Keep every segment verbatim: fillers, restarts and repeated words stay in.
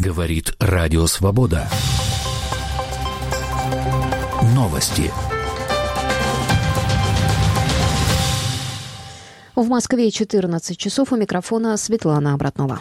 Говорит Радио Свобода. Новости. В Москве четырнадцать часов. У микрофона Светлана Обратнова.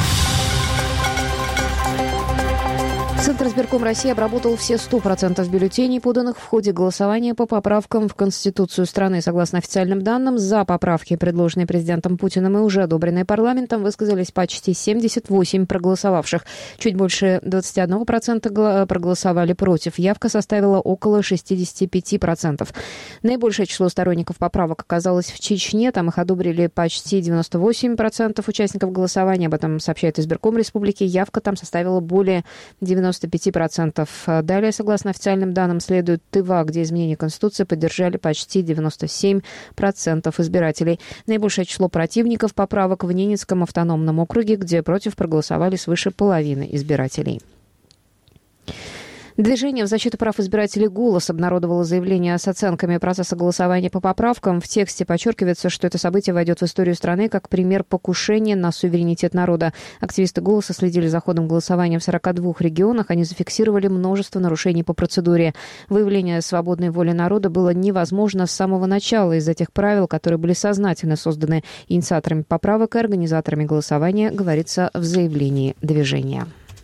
Центризбирком России обработал все сто процентов бюллетеней, поданных в ходе голосования по поправкам в Конституцию страны. Согласно официальным данным, за поправки, предложенные президентом Путиным и уже одобренные парламентом, высказались почти семьдесят восемь проголосовавших. Чуть больше двадцать один процент проголосовали против. Явка составила около шестьдесят пять процентов. Наибольшее число сторонников поправок оказалось в Чечне. Там их одобрили почти девяносто восемь процентов участников голосования. Об этом сообщает избирком республики. Явка там составила более девяносто пять процентов. Далее, согласно официальным данным, следует Тыва, где изменения Конституции поддержали почти девяносто семь процентов избирателей. Наибольшее число противников поправок в Ненецком автономном округе, где против проголосовали свыше половины избирателей. Движение в защиту прав избирателей «Голос» обнародовало заявление с оценками процесса голосования по поправкам. В тексте подчеркивается, что это событие войдет в историю страны как пример покушения на суверенитет народа. Активисты «Голоса» следили за ходом голосования в сорока двух регионах. Они зафиксировали множество нарушений по процедуре. Выявление свободной воли народа было невозможно с самого начала из-за тех правил, которые были сознательно созданы инициаторами поправок и организаторами голосования, говорится в заявлении движения.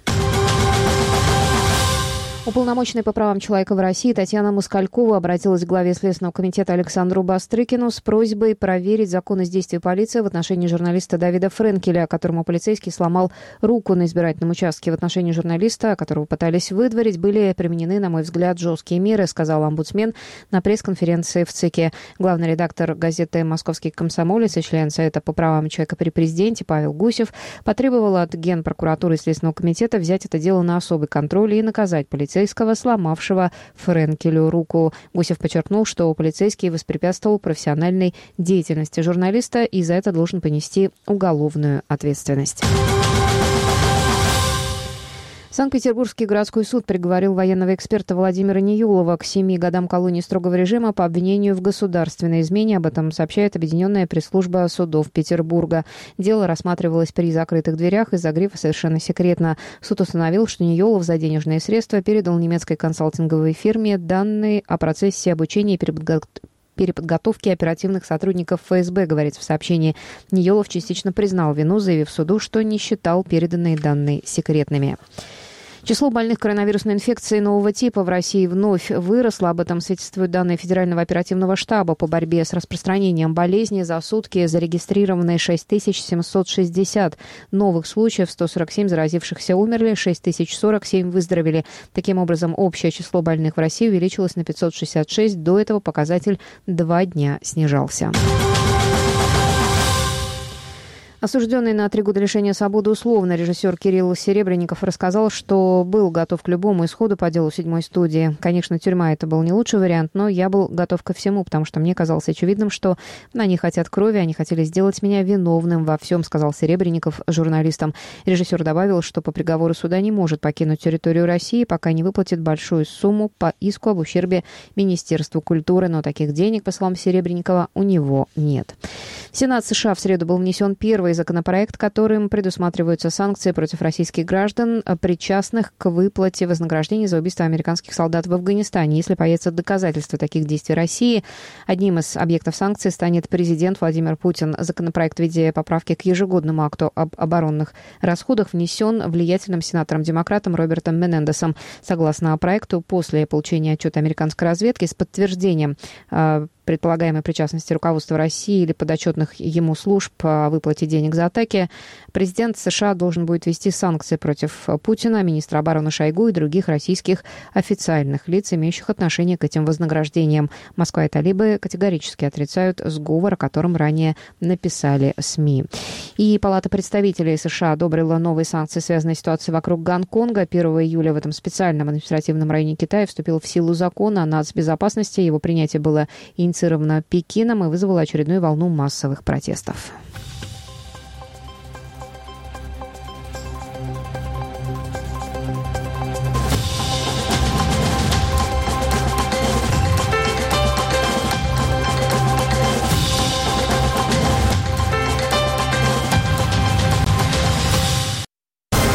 Уполномоченная по правам человека в России Татьяна Москалькова обратилась к главе Следственного комитета Александру Бастрыкину с просьбой проверить законность действий полиции в отношении журналиста Давида Френкеля, которому полицейский сломал руку на избирательном участке. В отношении журналиста, которого пытались выдворить, были применены, на мой взгляд, жесткие меры, сказал омбудсмен на пресс-конференции в ЦИКе. Главный редактор газеты «Московский комсомолец» и член Совета по правам человека при президенте Павел Гусев потребовал от Генпрокуратуры и Следственного комитета взять это дело на особый контроль и наказать полицейского, сломавшего Френкелю руку. Гусев подчеркнул, что полицейский воспрепятствовал профессиональной деятельности журналиста и за это должен понести уголовную ответственность. Санкт-Петербургский городской суд приговорил военного эксперта Владимира Неюлова к семи годам колонии строгого режима по обвинению в государственной измене. Об этом сообщает Объединенная пресс-служба судов Петербурга. Дело рассматривалось при закрытых дверях из-за грифа «Совершенно секретно». Суд установил, что Неюлов за денежные средства передал немецкой консалтинговой фирме данные о процессе обучения и переподготовки переподготовки оперативных сотрудников ФСБ, говорится в сообщении. Неюлов частично признал вину, заявив суду, что не считал переданные данные секретными. Число больных коронавирусной инфекцией нового типа в России вновь выросло. Об этом свидетельствуют данные Федерального оперативного штаба по борьбе с распространением болезни. За сутки зарегистрированы шесть тысяч семьсот шестьдесят новых случаев, сто сорок семь заразившихся умерли, шесть тысяч сорок семь выздоровели. Таким образом, общее число больных в России увеличилось на пятьсот шестьдесят шесть. До этого показатель два дня снижался. Осужденный на три года лишения свободы условно режиссер Кирилл Серебренников рассказал, что был готов к любому исходу по делу седьмой студии. Конечно, тюрьма — это был не лучший вариант, но я был готов ко всему, потому что мне казалось очевидным, что они хотят крови, они хотели сделать меня виновным во всем, сказал Серебренников журналистам. Режиссер добавил, что по приговору суда не может покинуть территорию России, пока не выплатит большую сумму по иску об ущербе Министерству культуры, но таких денег, по словам Серебренникова, у него нет. В Сенат США в среду был внесен первый законопроект, которым предусматриваются санкции против российских граждан, причастных к выплате вознаграждений за убийство американских солдат в Афганистане. Если появятся доказательства таких действий России, одним из объектов санкций станет президент Владимир Путин. Законопроект в виде поправки к ежегодному акту об оборонных расходах внесен влиятельным сенатором-демократом Робертом Менендесом. Согласно проекту, после получения отчета американской разведки с подтверждением э, предполагаемой причастности руководства России или подотчетных ему служб о выплате денег за атаки, президент США должен будет ввести санкции против Путина, министра обороны Шойгу и других российских официальных лиц, имеющих отношение к этим вознаграждениям. Москва и талибы категорически отрицают сговор, о котором ранее написали СМИ. И Палата представителей США одобрила новые санкции, связанные с ситуацией вокруг Гонконга. первого июля в этом специальном административном районе Китая вступил в силу закон о нацбезопасности. Его принятие было инициировано Пекином и вызвало очередную волну массовых протестов.